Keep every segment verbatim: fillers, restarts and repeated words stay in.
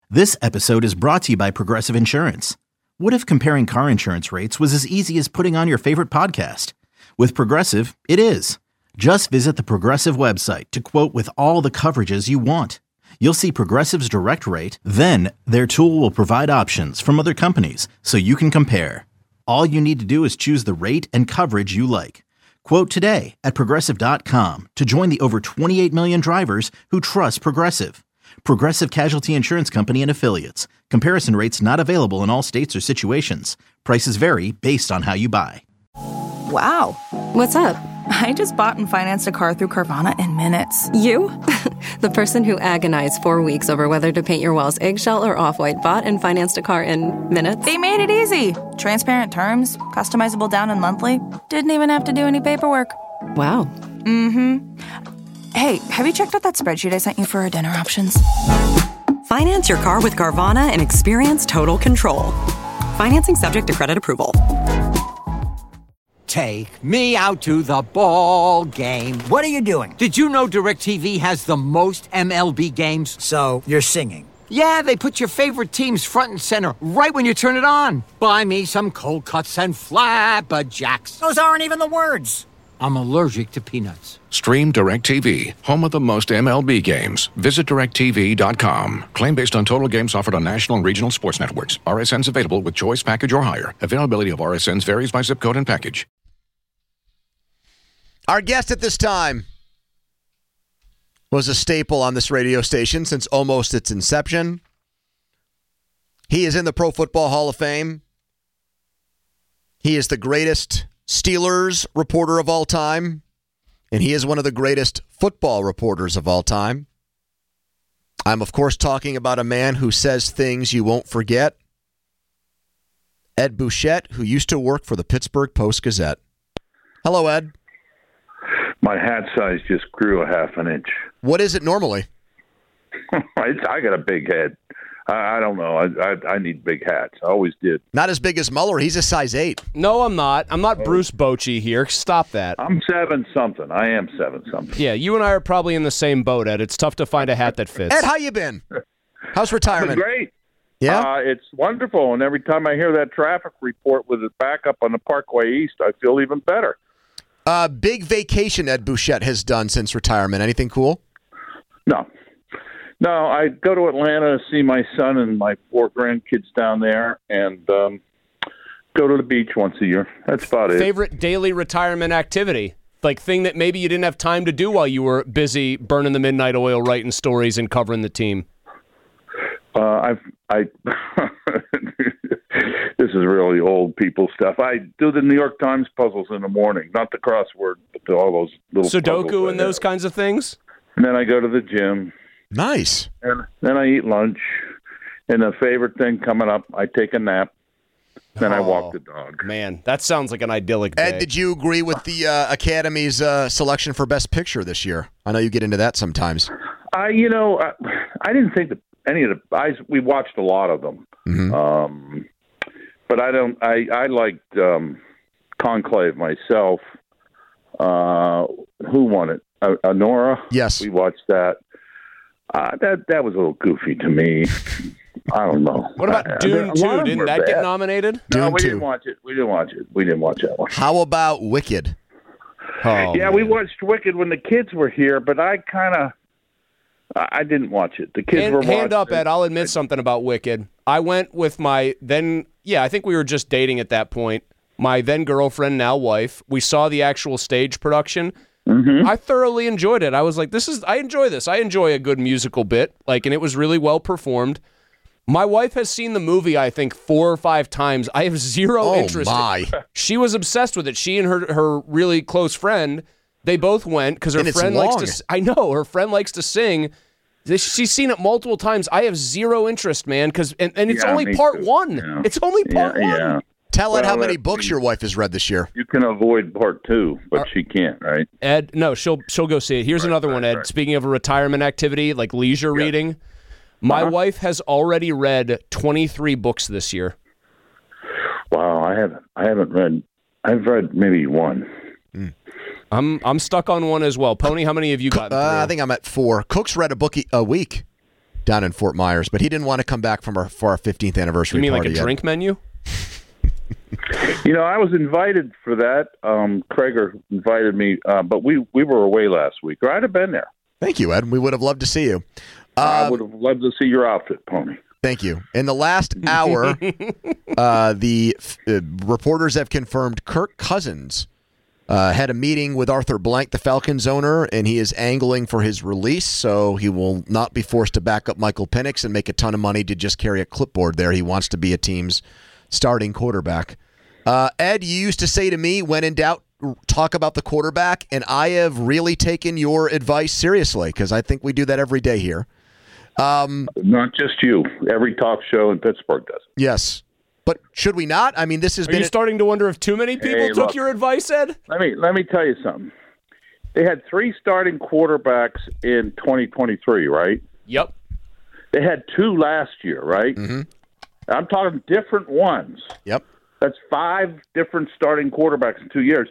This episode is brought to you by Progressive Insurance. What if comparing car insurance rates was as easy as putting on your favorite podcast? With Progressive, it is. Just visit the Progressive website to quote with all the coverages you want. You'll see Progressive's direct rate, then their tool will provide options from other companies so you can compare. All you need to do is choose the rate and coverage you like. Quote today at progressive dot com to join the over twenty-eight million drivers who trust Progressive. Progressive Casualty Insurance Company and Affiliates. Comparison rates not available in all states or situations. Prices vary based on how you buy. Wow. What's up? I just bought and financed a car through Carvana in minutes. You? The person who agonized four weeks over whether to paint your walls eggshell or off-white bought and financed a car in minutes? They made it easy. Transparent terms, customizable down and monthly. Didn't even have to do any paperwork. Wow. Mm-hmm. Hey, have you checked out that spreadsheet I sent you for our dinner options? Finance your car with Carvana and experience total control. Financing subject to credit approval. Take me out to the ball game. What are you doing? Did you know DirecTV has the most M L B games? So, you're singing? Yeah, they put your favorite teams front and center right when you turn it on. Buy me some cold cuts and flapjacks. Those aren't even the words. I'm allergic to peanuts. Stream DirecTV, home of the most M L B games. Visit direct T V dot com. Claim based on total games offered on national and regional sports networks. R S Ns available with choice package or higher. Availability of R S Ns varies by zip code and package. Our guest at this time was a staple on this radio station since almost its inception. He is in the Pro Football Hall of Fame. He is the greatest Steelers reporter of all time, and he is one of the greatest football reporters of all time. I'm, of course, talking about a man who says things you won't forget. Ed Bouchette, who used to work for the Pittsburgh Post-Gazette. Hello, Ed. My hat size just grew a half an inch. What is it normally? I got a big head. I, I don't know. I, I I need big hats. I always did. Not as big as Mueller. He's a size eight. No, I'm not. I'm not Bruce Bochy here. Stop that. I'm seven something. I am seven something. Yeah, you and I are probably in the same boat, Ed. It's tough to find a hat that fits. Ed, how you been? How's retirement? Great. Yeah, uh, it's wonderful. And every time I hear that traffic report with it back up on the Parkway East, I feel even better. Uh, big vacation Ed Bouchette has done since retirement. Anything cool? No. No, I go to Atlanta to see my son and my four grandkids down there and um, go to the beach once a year. That's about it. Favorite daily retirement activity? Like thing that maybe you didn't have time to do while you were busy burning the midnight oil, writing stories, and covering the team? Uh, I've, I, this is really old people stuff. I do the New York Times puzzles in the morning, not the crossword, but all those little Sudoku and those kinds of things. And then I go to the gym. Nice. And then I eat lunch. And the favorite thing coming up, I take a nap. Then oh, I walk the dog. Man, that sounds like an idyllic day. Ed, did you agree with the uh, Academy's uh, selection for Best Picture this year? I know you get into that sometimes. I, you know, I, I didn't think that any of the I we watched a lot of them, mm-hmm. um, but I don't. I I liked um, Conclave myself. Uh, who won it? Uh, Honora. Yes, we watched that. Uh, that that was a little goofy to me. I don't know. What about uh, Dune two? Didn't that bad. get nominated? No, Dune we two. didn't watch it. We didn't watch it. We didn't watch that one. How about Wicked? Oh, yeah, man. we watched Wicked when the kids were here, but I kind of. I didn't watch it. The kids hand, were hand up, it. Ed. I'll admit something about Wicked. I went with my then, yeah, I think we were just dating at that point. My then girlfriend, now wife. We saw the actual stage production. Mm-hmm. I thoroughly enjoyed it. I was like, this is, I enjoy this. I enjoy a good musical bit. Like, and it was really well performed. My wife has seen the movie, I think, four or five times. I have zero oh interest. My. In it. She was obsessed with it. She and her her really close friend, they both went because her and friend it's likes long. to. I know her friend likes to sing. She's seen it multiple times. I have zero interest, man, because and, and it's yeah, only part too. one. Yeah. It's only part yeah, one. Yeah. Tell well, Ed how many that, books your wife has read this year. You can avoid part two, but uh, she can't, right? Ed, no, she'll she'll go see it. Here's right, another right, one, Ed. Right. Speaking of a retirement activity, like leisure yeah. reading, my uh-huh. wife has already read twenty-three books this year. Wow, I haven't. I haven't read. I've read maybe one. Mm. I'm I'm stuck on one as well. Pony, how many have you gotten? Uh, I think I'm at four. Cook's read a book a week. down in Fort Myers, but he didn't want to come back from our for our fifteenth anniversary You mean party like a yet. drink menu? You know, I was invited for that. Um, Krager invited me, uh, but we, we were away last week. Or I'd have been there. Thank you, Ed. We would have loved to see you. I Um, would have loved to see your outfit, Pony. Thank you. In the last hour, uh, the uh, reporters have confirmed Kirk Cousins uh, had a meeting with Arthur Blank, the Falcons owner, and he is angling for his release, so he will not be forced to back up Michael Penix and make a ton of money to just carry a clipboard there. He wants to be a team's starting quarterback. Uh, Ed, you used to say to me, when in doubt, talk about the quarterback, and I have really taken your advice seriously because I think we do that every day here. Um, Not just you. Every talk show in Pittsburgh does it. Yes. But should we not? I mean, this has Are been... you starting to wonder if too many people Hey, took look. your advice, Ed? Let me let me tell you something. They had three starting quarterbacks in twenty twenty-three, right? Yep. They had two last year, right? Mm-hmm. I'm talking different ones. Yep. That's five different starting quarterbacks in two years.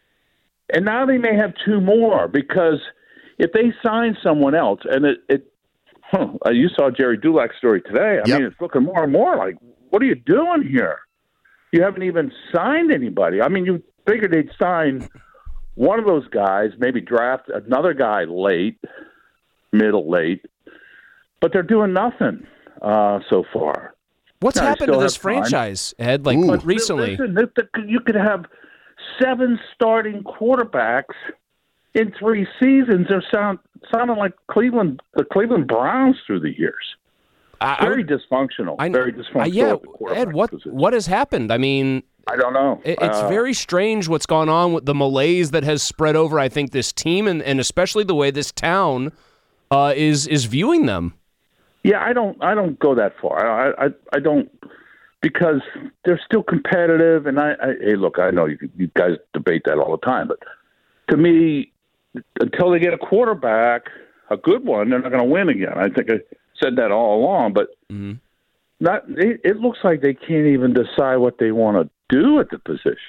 And now they may have two more because if they sign someone else, and it, it huh, you saw Jerry Dulac's story today. I Yep. mean, it's looking more and more like, what are you doing here? You haven't even signed anybody. I mean, you figured they'd sign one of those guys, maybe draft another guy late, middle late, but they're doing nothing uh, so far. What's Now, they happened to still this have time. franchise, Ed? Like Ooh. recently? Listen, th- th- you could have seven starting quarterbacks in three seasons. They're sound sounding like Cleveland, the Cleveland Browns through the years. I, Very I, dysfunctional. I, very I, dysfunctional. yeah, at the quarterback Ed. What position. what has happened? I mean, I don't know. it, it's Uh, very strange what's gone on with the malaise that has spread over. I think this team and, and especially the way this town uh, is is viewing them. Yeah, I don't. I don't go that far. I, I, I don't because they're still competitive. And I, I hey, look, I know you, you guys debate that all the time, but to me, until they get a quarterback, a good one, they're not going to win again. I think I said that all along, but Mm-hmm. not. It, it looks like they can't even decide what they want to do at the position.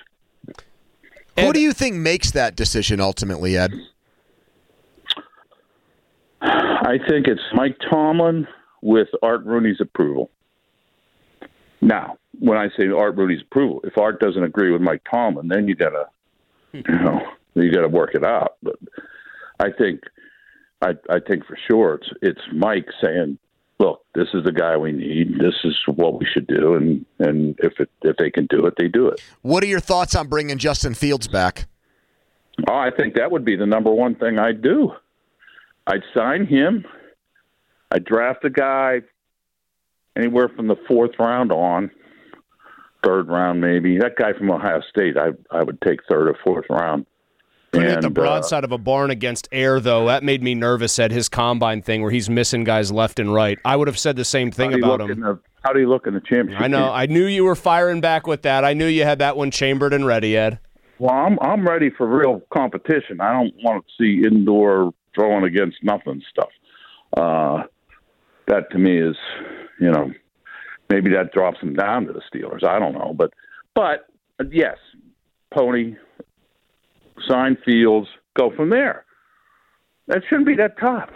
Who do you think makes that decision ultimately, Ed? I think it's Mike Tomlin with Art Rooney's approval. Now, when I say Art Rooney's approval, if Art doesn't agree with Mike Tomlin, then you gotta, you know, you gotta work it out. But I think, I, I think for sure it's it's Mike saying, "Look, this is the guy we need. This is what we should do, and and if it if they can do it, they do it." What are your thoughts on bringing Justin Fields back? Oh, I think that would be the number one thing I'd do. I'd sign him. I'd draft a guy anywhere from the fourth round on, third round maybe. That guy from Ohio State, I I would take third or fourth round. Couldn't hit the And, broadside of a barn against air, though. That made me nervous at his combine thing where he's missing guys left and right. I would have said the same thing how do you about look him. in the- how do you look in the championship? I know. game? I knew you were firing back with that. I knew you had that one chambered and ready, Ed. Well, I'm I'm ready for real competition. I don't want to see indoor throwing against nothing stuff. Uh, that to me is, you know, maybe that drops them down to the Steelers. I don't know, but but yes, Pony, sign Fields, go from there. That shouldn't be that tough.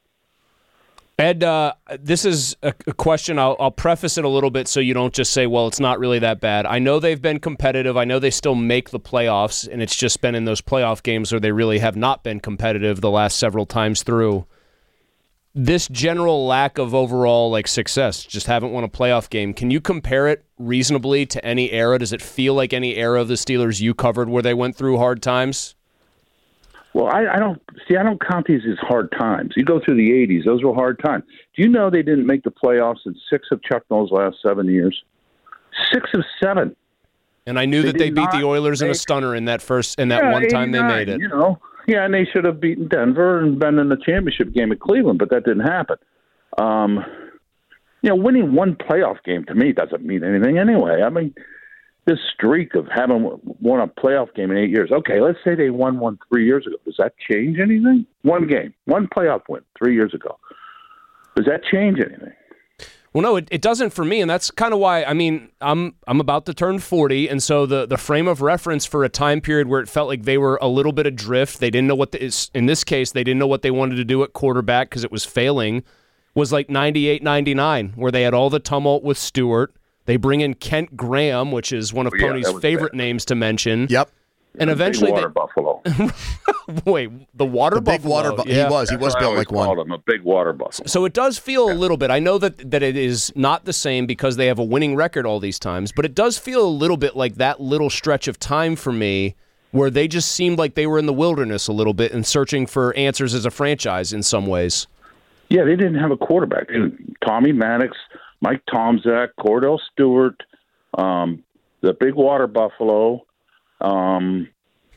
Ed, uh, this is a, a question. I'll, I'll preface it a little bit so you don't just say, well, it's not really that bad. I know they've been competitive. I know they still make the playoffs, and it's just been in those playoff games where they really have not been competitive the last several times through. This general lack of overall like success, just haven't won a playoff game. Can you compare it reasonably to any era? Does it feel like any era of the Steelers you covered where they went through hard times? Well, I, I don't see. I don't count these as hard times. You go through the eighties; those were hard times. Do you know they didn't make the playoffs in six of Chuck Noll's last seven years? Six of seven. And I knew They that they did beat the not Oilers in a make- stunner in that first in that Yeah, one time they eighty-nine, made it. You know, yeah, and they should have beaten Denver and been in the championship game at Cleveland, but that didn't happen. Um, you know, winning one playoff game to me doesn't mean anything anyway. I mean, this streak of having won a playoff game in eight years. Okay, let's say they won one three years ago. Does that change anything? One game, one playoff win three years ago. Does that change anything? Well, no, it, it doesn't for me, and that's kind of why. I mean, I'm I'm about to turn forty, and so the the frame of reference for a time period where it felt like they were a little bit adrift. They didn't know what the, in this case they didn't know what they wanted to do at quarterback because it was failing. was like ninety-eight ninety-nine, where they had all the tumult with Stewart. They bring in Kent Graham, which is one of Oh, yeah, Pony's that was favorite bad. names to mention. Yep. And eventually, Big water they, buffalo. wait, the water The big buffalo. water bu- yeah. He was. He was I built always like one. called him a big water buffalo. So it does feel a little bit. I know that that it is not the same because they have a winning record all these times, but it does feel a little bit like that little stretch of time for me where they just seemed like they were in the wilderness a little bit and searching for answers as a franchise in some ways. Yeah, they didn't have a quarterback. They didn't- Tommy Maddox, Mike Tomczak, Cordell Stewart, um, the big water buffalo, um,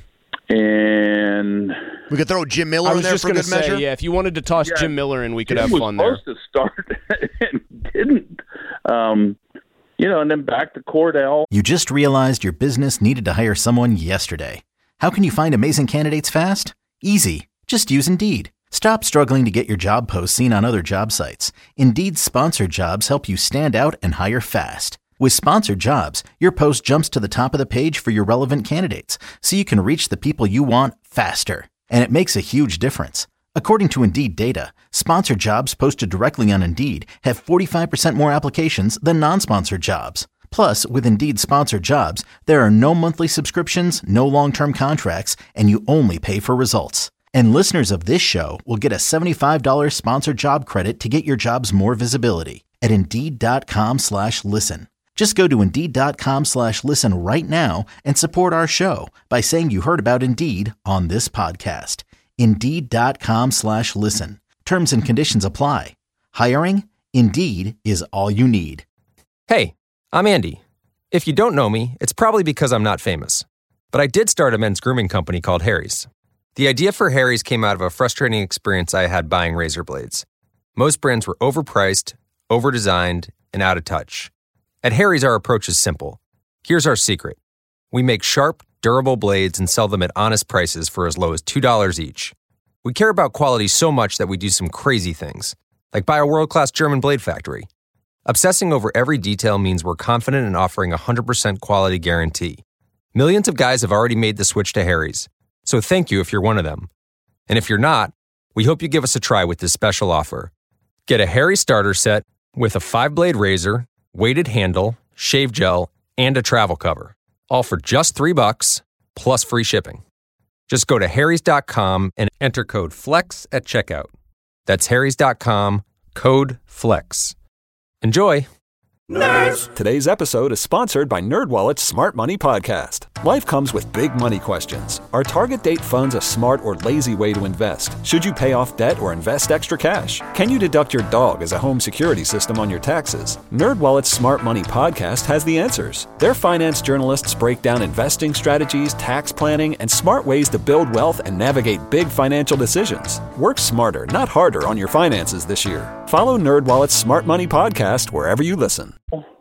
and We could throw Jim Miller I in was there just for going to good say, measure. yeah, if you wanted to toss Yeah, Jim Miller in, we could Jim have was fun there. supposed to start and didn't. Um, you know, and then back to Cordell. You just realized your business needed to hire someone yesterday. How can you find amazing candidates fast? Easy. Just use Indeed. Stop struggling to get your job posts seen on other job sites. Indeed's sponsored jobs help you stand out and hire fast. With sponsored jobs, your post jumps to the top of the page for your relevant candidates, so you can reach the people you want faster. And it makes a huge difference. According to Indeed data, sponsored jobs posted directly on Indeed have forty-five percent more applications than non-sponsored jobs. Plus, with Indeed sponsored jobs, there are no monthly subscriptions, no long-term contracts, and you only pay for results. And listeners of this show will get a seventy-five dollars sponsored job credit to get your jobs more visibility at Indeed.com slash listen. Just go to Indeed.com slash listen right now and support our show by saying you heard about Indeed on this podcast. Indeed.com slash listen. Terms and conditions apply. Hiring? Indeed is all you need. Hey, I'm Andy. If you don't know me, it's probably because I'm not famous. But I did start a men's grooming company called Harry's. The idea for Harry's came out of a frustrating experience I had buying razor blades. Most brands were overpriced, overdesigned, and out of touch. At Harry's, our approach is simple. Here's our secret. We make sharp, durable blades and sell them at honest prices for as low as two dollars each. We care about quality so much that we do some crazy things, like buy a world-class German blade factory. Obsessing over every detail means we're confident in offering a one hundred percent quality guarantee. Millions of guys have already made the switch to Harry's, so thank you if you're one of them. And if you're not, we hope you give us a try with this special offer. Get a Harry's starter set with a five-blade razor, weighted handle, shave gel, and a travel cover, all for just three bucks plus free shipping. Just go to harrys dot com and enter code FLEX at checkout. That's harrys dot com, code FLEX. Enjoy! Nerds! Today's episode is sponsored by NerdWallet's Smart Money Podcast. Life comes with big money questions. Are target date funds a smart or lazy way to invest? Should you pay off debt or invest extra cash? Can you deduct your dog as a home security system on your taxes? NerdWallet's Smart Money Podcast has the answers. Their finance journalists break down investing strategies, tax planning, and smart ways to build wealth and navigate big financial decisions. Work smarter, not harder on your finances this year. Follow NerdWallet's Smart Money Podcast wherever you listen.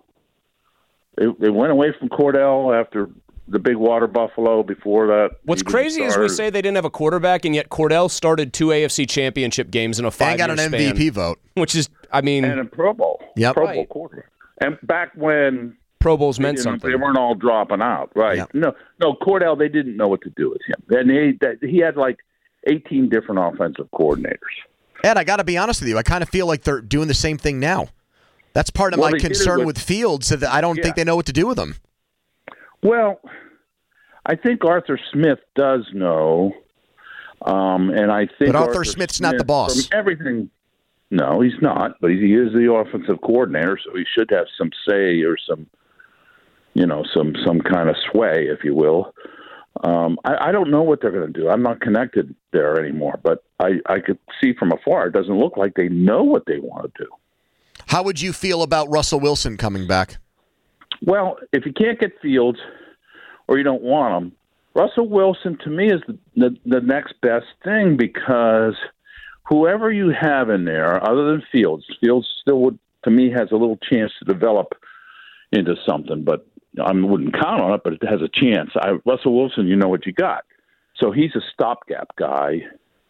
They, they went away from Cordell after the big water buffalo. Before that, What's crazy is we say they didn't have a quarterback, and yet Cordell started two A F C championship games in a five-year And got an span, M V P vote. Which is, I mean... and a Pro Bowl. Yep. Pro Right. Bowl quarterback. And back when Pro Bowls meant you know, something. they weren't all dropping out, right? Yep. No, no, Cordell. They didn't know what to do with him, and he that, he had like eighteen different offensive coordinators. Ed, I got to be honest with you. I kind of feel like they're doing the same thing now. That's part of Well, my they did it concern with- with Fields, so that I don't Yeah. think they know what to do with him. Well, I think Arthur Smith does know, um, and I think But Arthur Smith's not the Smith, boss. from everything. No, he's not. But he is the offensive coordinator, so he should have some say or some, you know, some some kind of sway, if you will. Um, I, I don't know what they're going to do. I'm not connected there anymore, but I, I could see from afar. It doesn't look like they know what they want to do. How would you feel about Russell Wilson coming back? Well, if you can't get Fields or you don't want him, Russell Wilson to me is the, the, the next best thing, because whoever you have in there, other than Fields, Fields still would, to me, has a little chance to develop into something, but I wouldn't count on it, but it has a chance. I, Russell Wilson, you know what you got. So he's a stopgap guy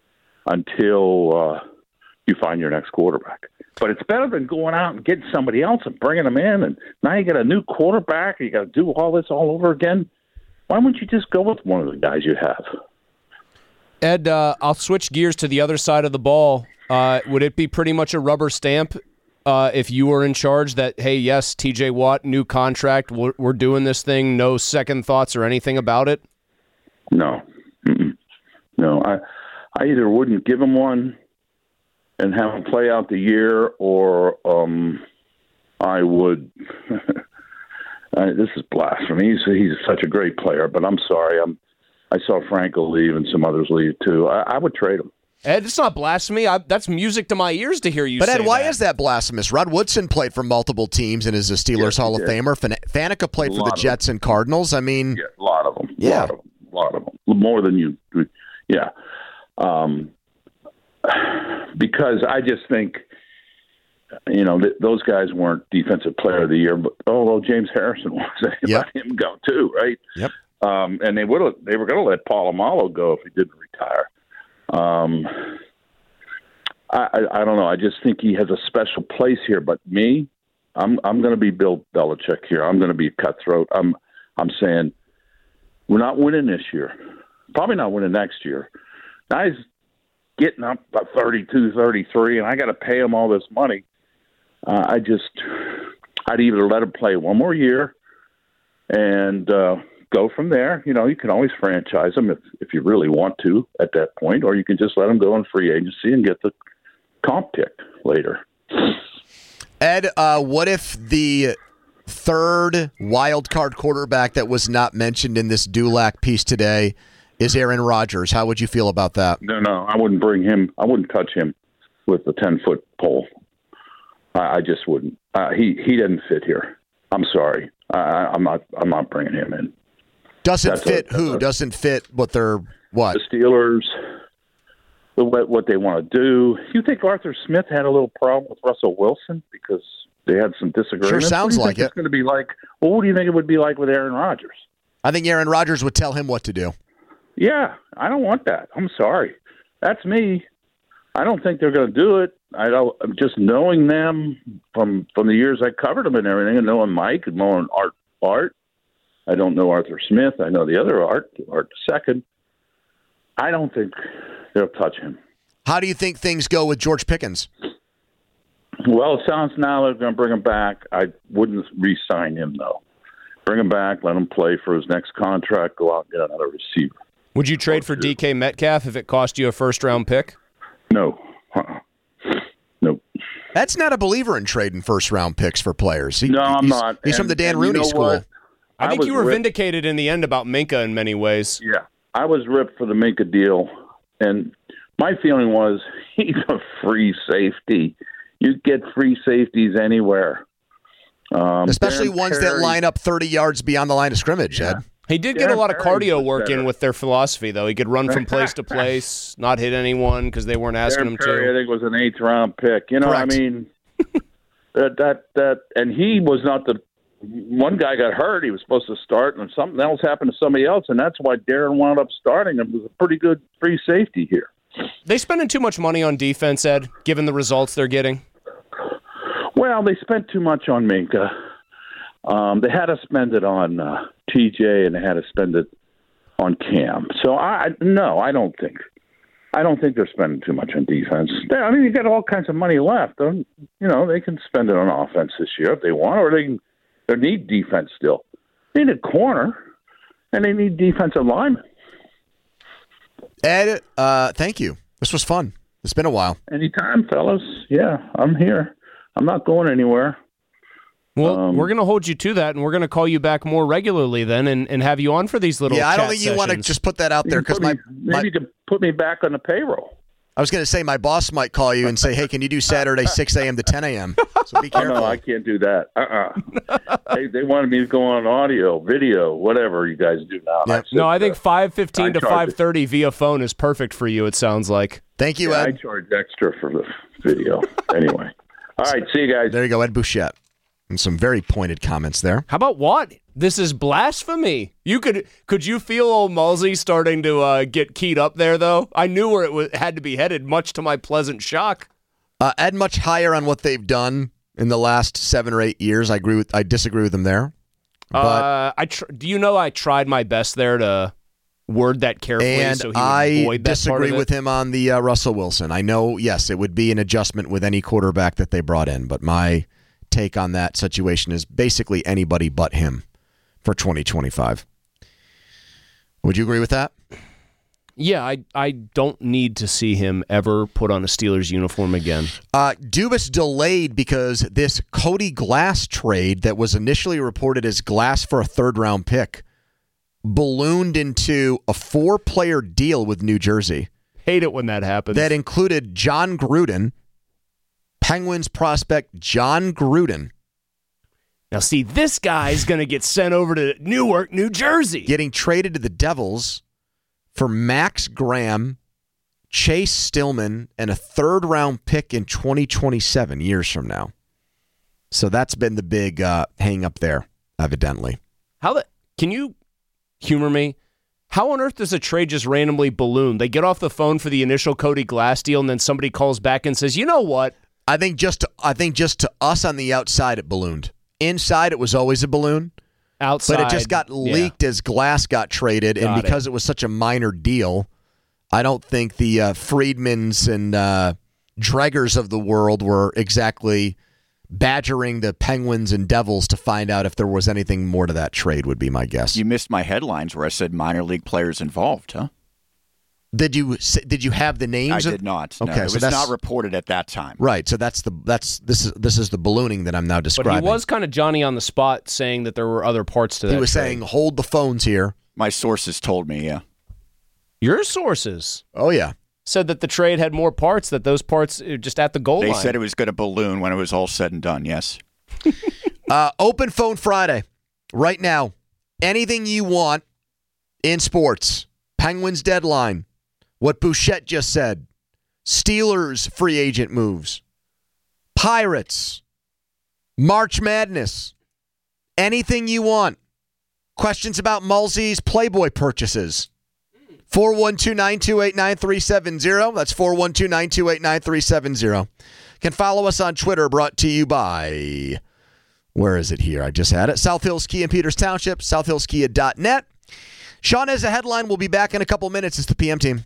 until uh, you find your next quarterback. But it's better than going out and getting somebody else and bringing them in, and now you got a new quarterback, and you got to do all this all over again. Why wouldn't you just go with one of the guys you have? Ed, uh, I'll switch gears to the other side of the ball. uh, would it be pretty much a rubber stamp uh, if you were in charge that, hey, yes, T J Watt, new contract, we're, we're doing this thing, no second thoughts or anything about it? No. Mm-mm. No, I I either wouldn't give him one and have him play out the year, or um, I would. I, this is blasphemy. He's, he's such a great player, but I'm sorry. I'm. I saw Franco leave and some others leave too. I, I would trade him. Ed, it's not blasphemy. I, that's music to my ears to hear you but say Ed, why that. is that blasphemous? Rod Woodson played for multiple teams and is a Steelers Yes, he Hall of did. Famer. Fan- Faneca played A for the lot of Jets and Cardinals. I mean, Yeah, a lot of them. Yeah. A lot of them. A lot of them. More than you. Yeah. Um, because I just think, you know, th- those guys weren't Defensive Player of the Year, but although James Harrison was, they Yep. let him go too, right? Yep. Um, and they would have. They were going to let Polamalu go if he didn't retire. Um, I, I, I don't know. I just think he has a special place here. But me, I'm I'm going to be Bill Belichick here. I'm going to be cutthroat. I'm I'm saying we're not winning this year. Probably not winning next year. Guys getting up by thirty-two, thirty-three, and I got to pay him all this money. Uh, I just, I'd either let him play one more year and uh, go from there. You know, you can always franchise him if, if you really want to at that point, or you can just let him go in free agency and get the comp pick later. Ed, uh, what if the third wild card quarterback that was not mentioned in this Dulac piece today is Aaron Rodgers? How would you feel about that? No, no, I wouldn't bring him. I wouldn't touch him with a ten-foot pole. I, I just wouldn't. Uh, he he doesn't fit here. I'm sorry. I, I'm not. I'm not bringing him in. Doesn't That's fit a- who? a- Doesn't fit what they're what? The Steelers, the, what, what they want to do. You think Arthur Smith had a little problem with Russell Wilson because they had some disagreements? Sure sounds what do you like think it. It's going to be like. Well, what do you think it would be like with Aaron Rodgers? I think Aaron Rodgers would tell him what to do. Yeah, I don't want that. I'm sorry. That's me. I don't think they're going to do it. I don't. Just knowing them from from the years I covered them and everything, and knowing Mike and knowing Art. Art. I don't know Arthur Smith. I know the other Art. Art the second. I don't think they'll touch him. How do you think things go with George Pickens? Well, it sounds now they're going to bring him back. I wouldn't re-sign him though. Bring him back. Let him play for his next contract. Go out and get another receiver. Would you trade for D K Metcalf if it cost you a first-round pick? No. Uh-uh. Nope. That's not a believer in trading first-round picks for players. He, No, I'm he's, not. He's from And- the Dan and you Rooney know school. what? I think was you were ripped- vindicated in the end about Minka in many ways. Yeah, I was ripped for the Minka deal, and my feeling was he's a free safety. You get free safeties anywhere, um, Especially Darren ones that Perry- line up thirty yards beyond the line of scrimmage, Ed. He did get a Darren lot of Perry cardio was work in better. with their philosophy, though. He could run from place to place, not hit anyone because they weren't asking Darren him Perry, to. I think, was an eighth round pick. You know, Correct. I mean, that that that, and he was not the one guy got hurt. He was supposed to start, and something else happened to somebody else, and that's why Darren wound up starting. It was a pretty good free safety here. They spending too much money on defense, Ed, given the results they're getting. Well, they spent too much on Minka. Um, they had to spend it on uh, T J, and they had to spend it on Cam. So I no, I don't think. I don't think they're spending too much on defense. They, I mean, you got all kinds of money left. Um, you know, they can spend it on offense this year if they want, or they can. They need defense still. They need a corner, and they need defensive linemen. Ed, uh, thank you. This was fun. It's been a while. Anytime, fellas. Yeah, I'm here. I'm not going anywhere. Well, Um, we're going to hold you to that, and we're going to call you back more regularly then and, and have you on for these little Yeah, I don't chat think you want to sessions. just put that out there You can because put my, me- maybe my you could put me back on the payroll. I was going to say my boss might call you and say, "Hey, can you do Saturday six a.m. to ten a.m.?" So be Oh, careful. no, I can't do that. Uh-uh. they, they wanted me to go on audio, video, whatever you guys do now. And Yeah. I said, No, I think uh, five fifteen I to charge five it. thirty via phone is perfect for you, it sounds like. Thank you, yeah, I Ed. charge extra for the video. Anyway. All right, see you guys. There you go, Ed Bouchette. And some very pointed comments there. How about what? This is blasphemy. You could could you feel old Mulsey starting to uh, get keyed up there, though? I knew where it was, had to be headed, much to my pleasant shock. Uh, Ed, much higher on what they've done in the last seven or eight years. I agree with. I disagree with them there. But Uh, I tr- do you know I tried my best there to word that carefully and so he would I avoid that disagree part of with it? him on the uh, Russell Wilson. I know, yes, it would be an adjustment with any quarterback that they brought in, but my take on that situation is basically anybody but him for twenty twenty-five. Would you agree with that? Yeah, I I don't need to see him ever put on a Steelers uniform again. Uh, Dubas delayed because this Cody Glass trade that was initially reported as Glass for a third-round pick ballooned into a four-player deal with New Jersey. Hate it when that happens. That included John Gruden, Penguins prospect John Gruden. Now, see, this guy's going to get sent over to Newark, New Jersey. Getting traded to the Devils for Max Graham, Chase Stillman, and a third-round pick in twenty twenty-seven, years from now. So that's been the big uh, hang-up there, evidently. How the, Can you humor me? How on earth does a trade just randomly balloon? They get off the phone for the initial Cody Glass deal, and then somebody calls back and says, you know what? I think just to, I think just to us on the outside, it ballooned. Inside, it was always a balloon. Outside, but it just got leaked yeah. as Glass got traded, got and because it. it was such a minor deal, I don't think the uh, Friedmans and uh, Dreggers of the world were exactly badgering the Penguins and Devils to find out if there was anything more to that trade, would be my guess. You missed my headlines where I said minor league players involved, huh? Did you did you have the names? I of, did not. Okay, no, it so was that's not reported at that time. Right. So that's the that's this is this is the ballooning that I'm now describing. But he was kind of Johnny on the spot, saying that there were other parts to that. He was trade. saying, "Hold the phones here." My sources told me, yeah. Your sources? Oh yeah. Said that the trade had more parts. That those parts are just at the goal they line. They said it was going to balloon when it was all said and done. Yes. uh, Open Phone Friday, right now. Anything you want in sports. Penguins deadline. What Bouchette just said. Steelers free agent moves. Pirates. March Madness. Anything you want. Questions about Mulsey's Playboy purchases. four one two, nine two eight, nine three seven zero. That's four one two, nine two eight, nine three seven zero. Can follow us on Twitter, brought to you by, where is it here? I just had it. South Hills Kia in Peters Township, south hills kia dot net. Sean has a headline. We'll be back in a couple minutes. It's the P M team.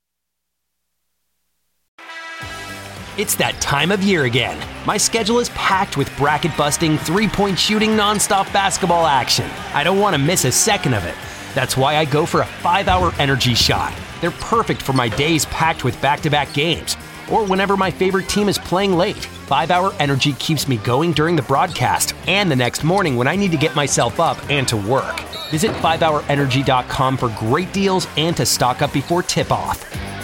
It's that time of year again. My schedule is packed with bracket-busting, three-point shooting, nonstop basketball action. I don't want to miss a second of it. That's why I go for a five-hour energy shot. They're perfect for my days packed with back-to-back games, or whenever my favorite team is playing late. five-hour energy keeps me going during the broadcast and the next morning when I need to get myself up and to work. Visit five hour energy dot com for great deals and to stock up before tip-off.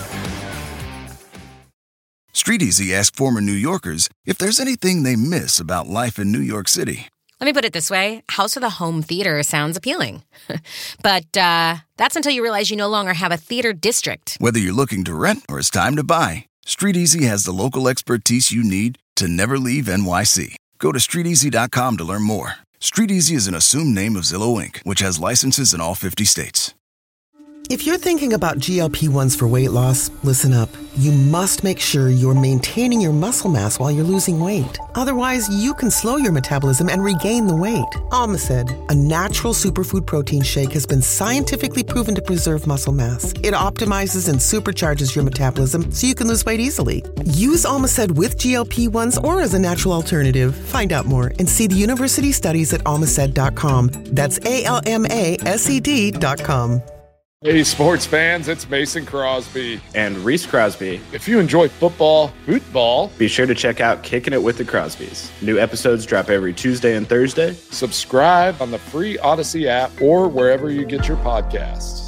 StreetEasy asked former New Yorkers if there's anything they miss about life in New York City. Let me put it this way. House of the Home Theater sounds appealing. But uh, that's until you realize you no longer have a theater district. Whether you're looking to rent or it's time to buy, StreetEasy has the local expertise you need to never leave N Y C. Go to street easy dot com to learn more. StreetEasy is an assumed name of Zillow Incorporated, which has licenses in all fifty states. If you're thinking about G L P ones for weight loss, listen up. You must make sure you're maintaining your muscle mass while you're losing weight. Otherwise, you can slow your metabolism and regain the weight. Almacid, a natural superfood protein shake, has been scientifically proven to preserve muscle mass. It optimizes and supercharges your metabolism so you can lose weight easily. Use Almacid with G L P ones or as a natural alternative. Find out more and see the university studies at almacid dot com. That's A L M A S E D dot com. Hey, sports fans, it's Mason Crosby. And Reese Crosby. If you enjoy football, football, be sure to check out Kicking It with the Crosbys. New episodes drop every Tuesday and Thursday. Subscribe on the free Odyssey app or wherever you get your podcasts.